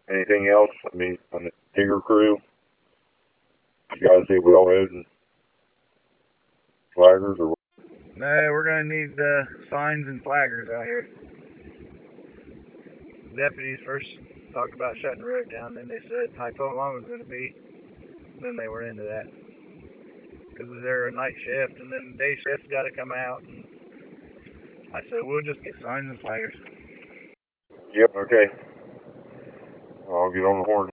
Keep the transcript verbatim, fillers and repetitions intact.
Anything else? I mean, on the digger crew, you guys need railroad and flaggers or what? No, we're gonna need uh, signs and flaggers out here. Deputies first talked about shutting the road down, then they said how long it was gonna be. Then they were into that because they're a night shift, and then day shift's got to come out. And I said we'll just get signs and flaggers. Yep. Okay. I'll get on the horn.